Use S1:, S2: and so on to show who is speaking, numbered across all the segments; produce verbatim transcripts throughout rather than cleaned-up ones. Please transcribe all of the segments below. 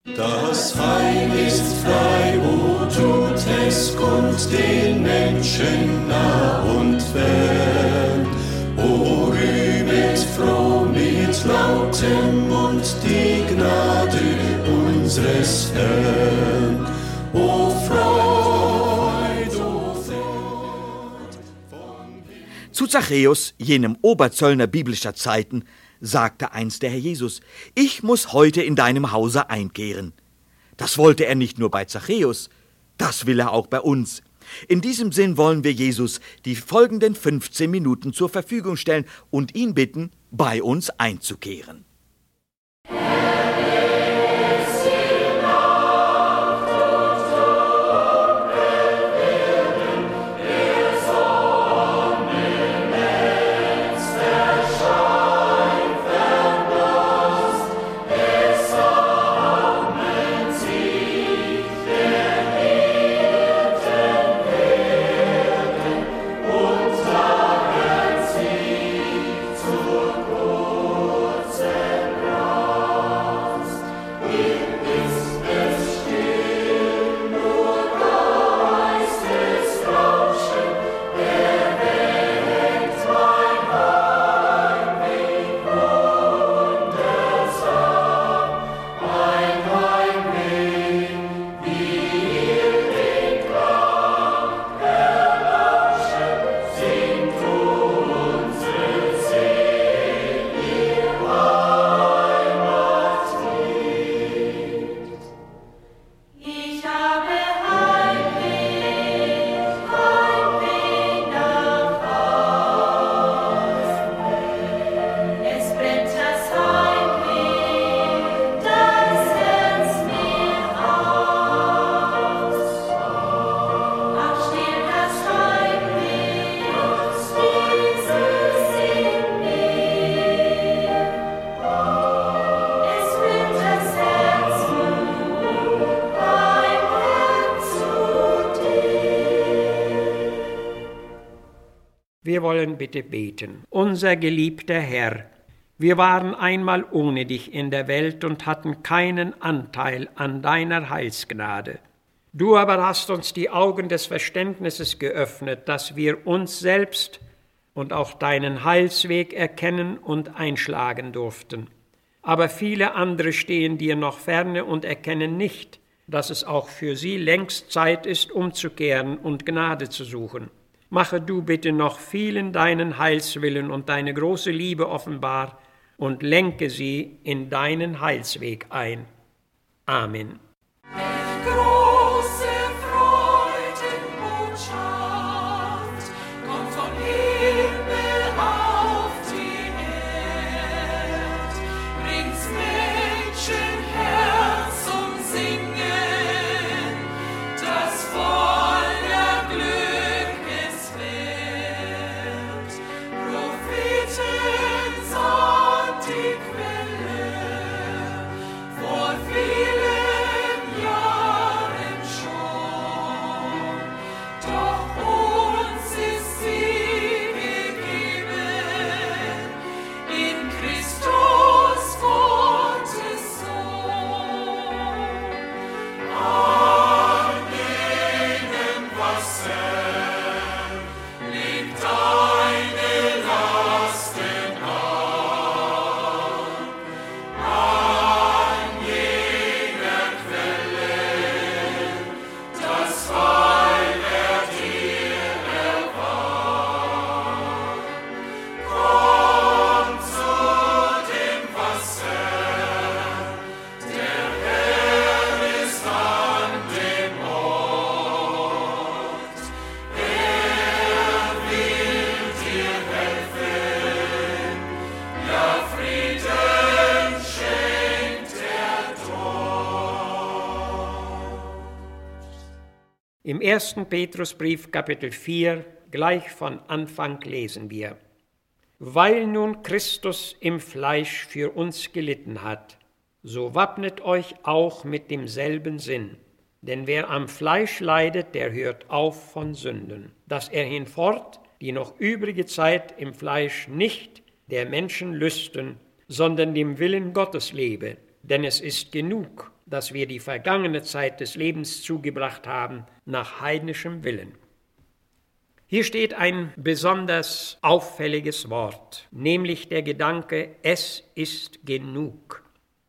S1: Das Heil ist frei, o tut es kund den Menschen nah und fern. O rühmet froh mit lautem Mund die Gnade unseres Herrn. O Freud, o Freud.
S2: Zu Zachäus, jenem Oberzöllner biblischer Zeiten, sagte einst der Herr Jesus: Ich muss heute in deinem Hause einkehren. Das wollte er nicht nur bei Zachäus, das will er auch bei uns. In diesem Sinn wollen wir Jesus die folgenden fünfzehn Minuten zur Verfügung stellen und ihn bitten, bei uns einzukehren.
S3: Wir wollen bitte beten. Unser geliebter Herr, wir waren einmal ohne dich in der Welt und hatten keinen Anteil an deiner Heilsgnade. Du aber hast uns die Augen des Verständnisses geöffnet, dass wir uns selbst und auch deinen Heilsweg erkennen und einschlagen durften. Aber viele andere stehen dir noch ferne und erkennen nicht, dass es auch für sie längst Zeit ist, umzukehren und Gnade zu suchen. Mache du bitte noch vielen deinen Heilswillen und deine große Liebe offenbar und lenke sie in deinen Heilsweg ein. Amen. Im ersten Petrusbrief, Kapitel vier, gleich von Anfang lesen wir: Weil nun Christus im Fleisch für uns gelitten hat, so wappnet euch auch mit demselben Sinn. Denn wer am Fleisch leidet, der hört auf von Sünden, dass er hinfort die noch übrige Zeit im Fleisch nicht der Menschen Lüsten, sondern dem Willen Gottes lebe. Denn es ist genug, dass wir die vergangene Zeit des Lebens zugebracht haben nach heidnischem Willen. Hier steht ein besonders auffälliges Wort, nämlich der Gedanke, es ist genug.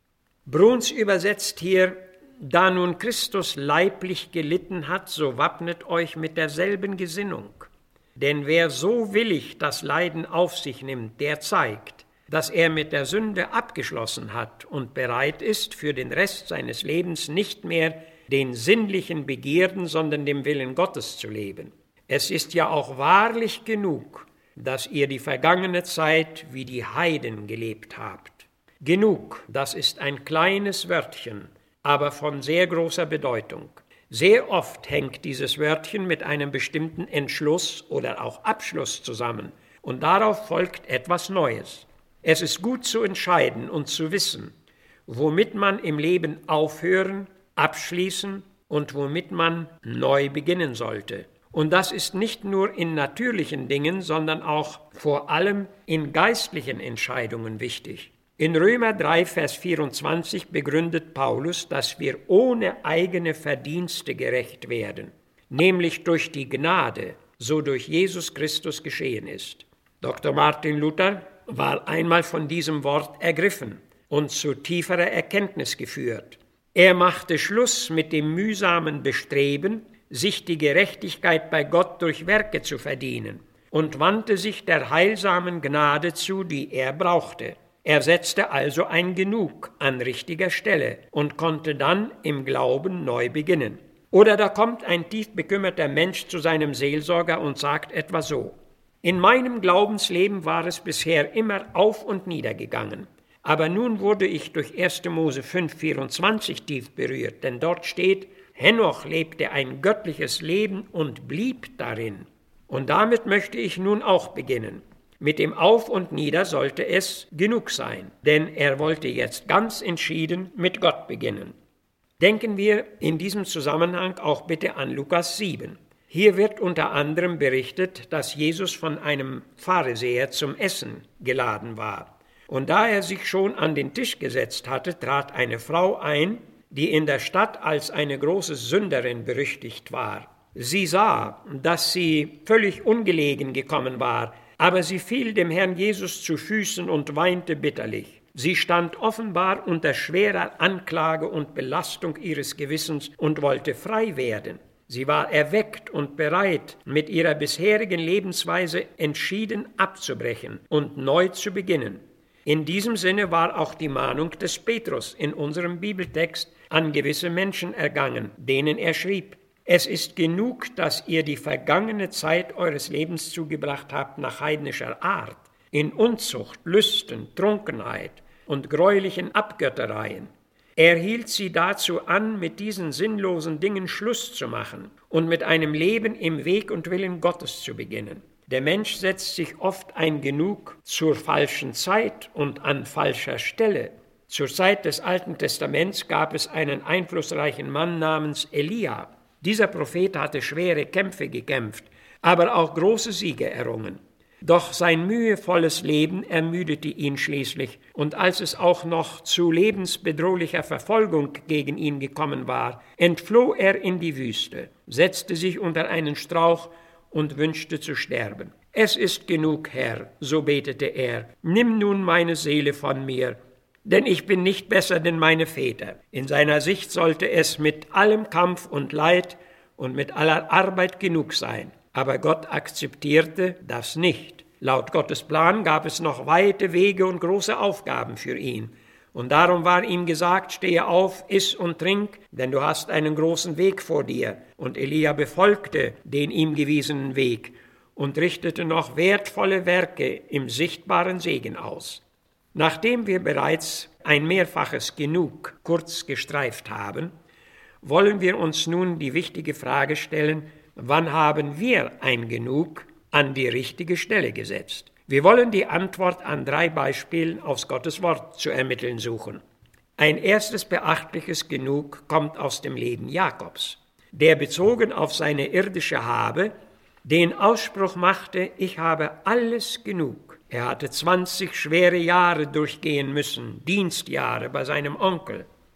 S3: Bruns übersetzt hier, da nun Christus leiblich gelitten hat, so wappnet euch mit derselben Gesinnung. Denn wer so willig das Leiden auf sich nimmt, der zeigt, dass er mit der Sünde abgeschlossen hat und bereit ist, für den Rest seines Lebens nicht mehr den sinnlichen Begierden, sondern dem Willen Gottes zu leben. Es ist ja auch wahrlich genug, dass ihr die vergangene Zeit wie die Heiden gelebt habt. Genug, das ist ein kleines Wörtchen, aber von sehr großer Bedeutung. Sehr oft hängt dieses Wörtchen mit einem bestimmten Entschluss oder auch Abschluss zusammen und darauf folgt etwas Neues. Es ist gut zu entscheiden und zu wissen, womit man im Leben aufhören, abschließen und womit man neu beginnen sollte. Und das ist nicht nur in natürlichen Dingen, sondern auch vor allem in geistlichen Entscheidungen wichtig. In Römer drei, Vers vierundzwanzig begründet Paulus, dass wir ohne eigene Verdienste gerecht werden, nämlich durch die Gnade, so durch Jesus Christus geschehen ist. Doktor Martin Luther war einmal von diesem Wort ergriffen und zu tieferer Erkenntnis geführt. Er machte Schluss mit dem mühsamen Bestreben, sich die Gerechtigkeit bei Gott durch Werke zu verdienen, und wandte sich der heilsamen Gnade zu, die er brauchte. Er setzte also ein Genug an richtiger Stelle und konnte dann im Glauben neu beginnen. Oder da kommt ein tief bekümmerter Mensch zu seinem Seelsorger und sagt etwa so: In meinem Glaubensleben war es bisher immer auf und nieder gegangen, aber nun wurde ich durch erster Mose fünf, vierundzwanzig tief berührt, denn dort steht, Henoch lebte ein göttliches Leben und blieb darin. Und damit möchte ich nun auch beginnen. Mit dem Auf und Nieder sollte es genug sein, denn er wollte jetzt ganz entschieden mit Gott beginnen. Denken wir in diesem Zusammenhang auch bitte an Lukas sieben. Hier wird unter anderem berichtet, dass Jesus von einem Pharisäer zum Essen geladen war. Und da er sich schon an den Tisch gesetzt hatte, trat eine Frau ein, die in der Stadt als eine große Sünderin berüchtigt war. Sie sah, dass sie völlig ungelegen gekommen war, aber sie fiel dem Herrn Jesus zu Füßen und weinte bitterlich. Sie stand offenbar unter schwerer Anklage und Belastung ihres Gewissens und wollte frei werden. Sie war erweckt und bereit, mit ihrer bisherigen Lebensweise entschieden abzubrechen und neu zu beginnen. In diesem Sinne war auch die Mahnung des Petrus in unserem Bibeltext an gewisse Menschen ergangen, denen er schrieb: Es ist genug, dass ihr die vergangene Zeit eures Lebens zugebracht habt nach heidnischer Art, in Unzucht, Lüsten, Trunkenheit und greulichen Abgöttereien. Er hielt sie dazu an, mit diesen sinnlosen Dingen Schluss zu machen und mit einem Leben im Weg und Willen Gottes zu beginnen. Der Mensch setzt sich oft ein Genug zur falschen Zeit und an falscher Stelle. Zur Zeit des Alten Testaments gab es einen einflussreichen Mann namens Elia. Dieser Prophet hatte schwere Kämpfe gekämpft, aber auch große Siege errungen. Doch sein mühevolles Leben ermüdete ihn schließlich, und als es auch noch zu lebensbedrohlicher Verfolgung gegen ihn gekommen war, entfloh er in die Wüste, setzte sich unter einen Strauch und wünschte zu sterben. Es ist genug, Herr, so betete er, nimm nun meine Seele von mir, denn ich bin nicht besser denn meine Väter. In seiner Sicht sollte es mit allem Kampf und Leid und mit aller Arbeit genug sein. Aber Gott akzeptierte das nicht. Laut Gottes Plan gab es noch weite Wege und große Aufgaben für ihn. Und darum war ihm gesagt, stehe auf, iss und trink, denn du hast einen großen Weg vor dir. Und Elia befolgte den ihm gewiesenen Weg und richtete noch wertvolle Werke im sichtbaren Segen aus. Nachdem wir bereits ein mehrfaches Genug kurz gestreift haben, wollen wir uns nun die wichtige Frage stellen, wann haben wir ein Genug an die richtige Stelle gesetzt? Wir wollen die Antwort an drei Beispielen aus Gottes Wort zu ermitteln suchen. Ein erstes beachtliches Genug kommt aus dem Leben Jakobs, der bezogen auf seine irdische Habe den Ausspruch machte, ich habe alles genug. Er hatte zwanzig schwere Jahre durchgehen müssen, Dienstjahre bei seinem Onkel.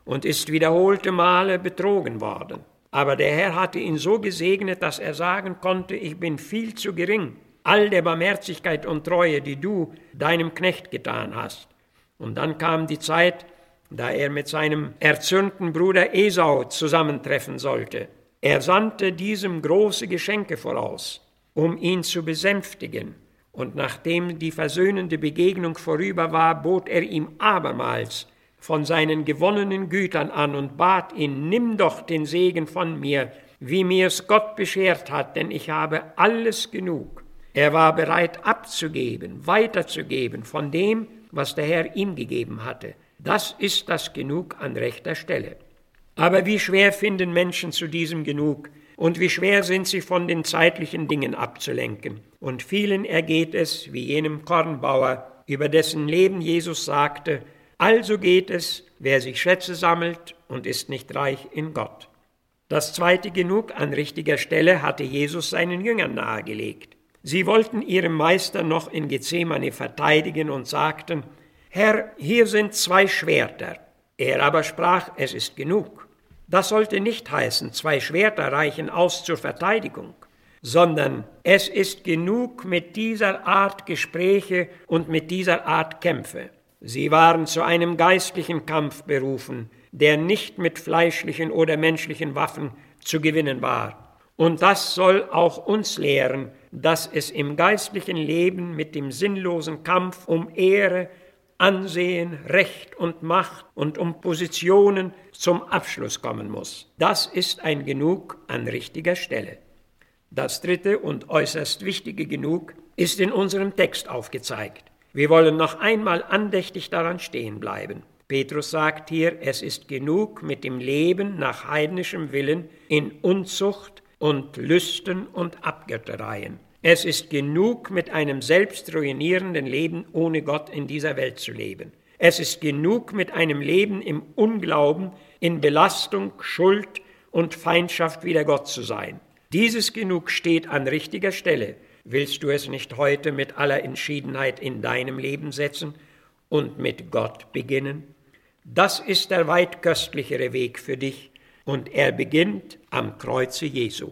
S3: und ist wiederholte Male betrogen worden. Aber der Herr hatte ihn so gesegnet, dass er sagen konnte, ich bin viel zu gering, all der Barmherzigkeit und Treue, die du deinem Knecht getan hast. Und dann kam die Zeit, da er mit seinem erzürnten Bruder Esau zusammentreffen sollte. Er sandte diesem große Geschenke voraus, um ihn zu besänftigen. Und nachdem die versöhnende Begegnung vorüber war, bot er ihm abermals von seinen gewonnenen Gütern an und bat ihn, nimm doch den Segen von mir, wie mir's Gott beschert hat, denn ich habe alles genug. Er war bereit abzugeben, weiterzugeben von dem, was der Herr ihm gegeben hatte. Das ist das Genug an rechter Stelle. Aber wie schwer finden Menschen zu diesem Genug und wie schwer sind sie von den zeitlichen Dingen abzulenken. Und vielen ergeht es, wie jenem Kornbauer, über dessen Leben Jesus sagte, also geht es, wer sich Schätze sammelt und ist nicht reich in Gott. Das zweite Genug an richtiger Stelle hatte Jesus seinen Jüngern nahegelegt. Sie wollten ihrem Meister noch in Gethsemane verteidigen und sagten, Herr, hier sind zwei Schwerter. Er aber sprach, es ist genug. Das sollte nicht heißen, zwei Schwerter reichen aus zur Verteidigung, sondern es ist genug mit dieser Art Gespräche und mit dieser Art Kämpfe. Sie waren zu einem geistlichen Kampf berufen, der nicht mit fleischlichen oder menschlichen Waffen zu gewinnen war. Und das soll auch uns lehren, dass es im geistlichen Leben mit dem sinnlosen Kampf um Ehre, Ansehen, Recht und Macht und um Positionen zum Abschluss kommen muss. Das ist ein Genug an richtiger Stelle. Das dritte und äußerst wichtige Genug ist in unserem Text aufgezeigt. Wir wollen noch einmal andächtig daran stehen bleiben. Petrus sagt hier, es ist genug mit dem Leben nach heidnischem Willen in Unzucht und Lüsten und Abgöttereien. Es ist genug, mit einem selbstruinierenden Leben ohne Gott in dieser Welt zu leben. Es ist genug, mit einem Leben im Unglauben, in Belastung, Schuld und Feindschaft wider Gott zu sein. Dieses Genug steht an richtiger Stelle. Willst du es nicht heute mit aller Entschiedenheit in deinem Leben setzen und mit Gott beginnen? Das ist der weit köstlichere Weg für dich, und er beginnt am Kreuze Jesu.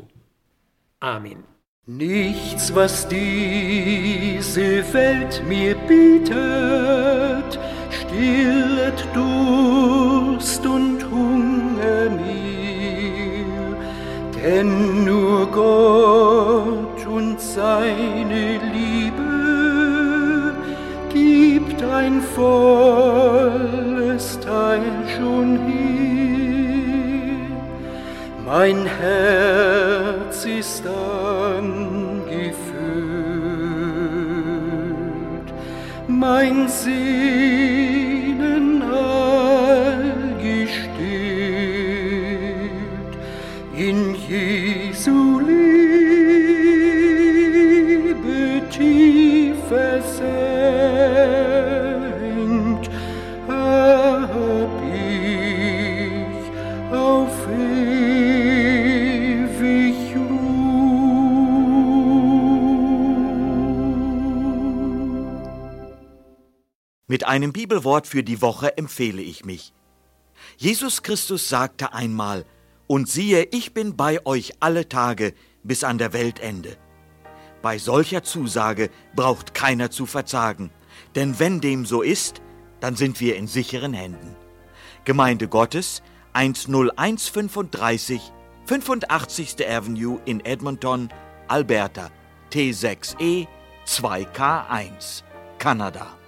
S3: Amen.
S1: Nichts, was diese Welt mir bietet, stillet Durst und Hunger mir, denn nur Gott und seine Liebe gibt ein volles Teil schon hier. Mein Herz ist angefüllt, mein Sehnen allgestillt, in Jesu Liebe tief versenkt, hab ich auf ewig Ruhe.
S2: Mit einem Bibelwort für die Woche empfehle ich mich. Jesus Christus sagte einmal, und siehe, ich bin bei euch alle Tage bis an der Weltende. Bei solcher Zusage braucht keiner zu verzagen, denn wenn dem so ist, dann sind wir in sicheren Händen. Gemeinde Gottes, eins null eins fünfunddreißig, fünfundachtzigste Avenue in Edmonton, Alberta, T sechs E zwei K eins, Kanada.